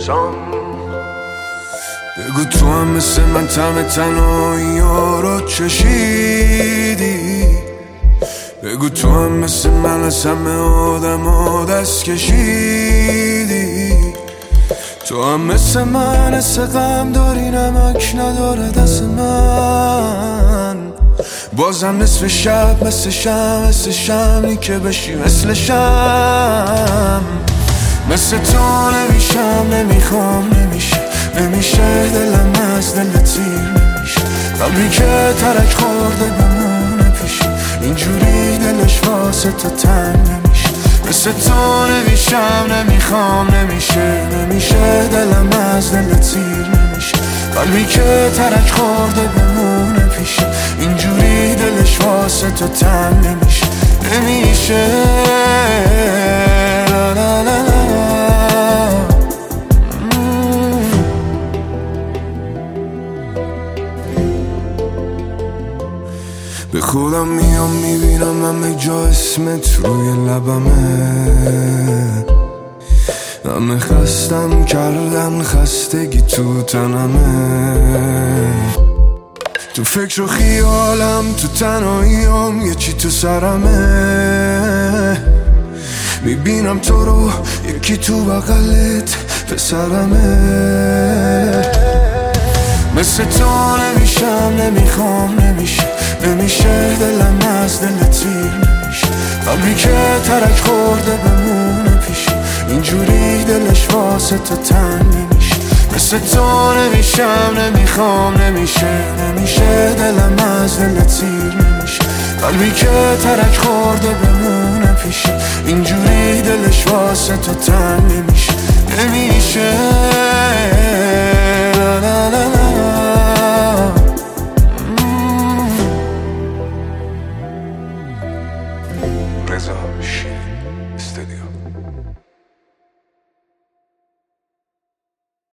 واسم. بگو تو هم مثل من طعم تنهایی ها رو چشیدی. بگو تو هم مثل من از همه آدم ها دست کشیدی. تو هم مثل من حس غم داری، نمک نداره دست من. بازم نصف شب مثل شمعی که بشی مثل شم. مثل تو نمیشم، نمیخوام، نمیشه دلم از دل تیر نمیشه. قلبی که ترک خورده بمونه پیشی، اینجوری دلش واسه تو تنگ نمیشه. مثل تو نمیشم، نمیخوام، نمیشه دلم از دل تیر نمیشه. قلبی که ترک خورده بمونه پیشی، اینجوری دلش واسه تو تنگ نمیشه. لا لا لا لا. به خودم میام میبینم همه جا اسمت روی لبمه. همه خستم کردن، خستگی تو تنمه. تو فکر و خیالم، تو تنهاییام، یه چی تو سرمه. میبینم تو رو، یکی تو بغلت پسرمه. مثل تو نمیشم، نمیخوام، نمیشه دلم از دل تیر نمیشه. قلبی که ترک خورده بمونه پیشی، اینجوری دلش واسه تو تنگ نمیشه. مثل تو نمیشم، نمیخوام، نمیشه دلم از دل تیر نمیشه. قلبی که ترک خورده بمونه پیشی، اینجوری دلش واسه تو تنگ نمیشه. لا لا لا لا. رضا شیرین استودیو.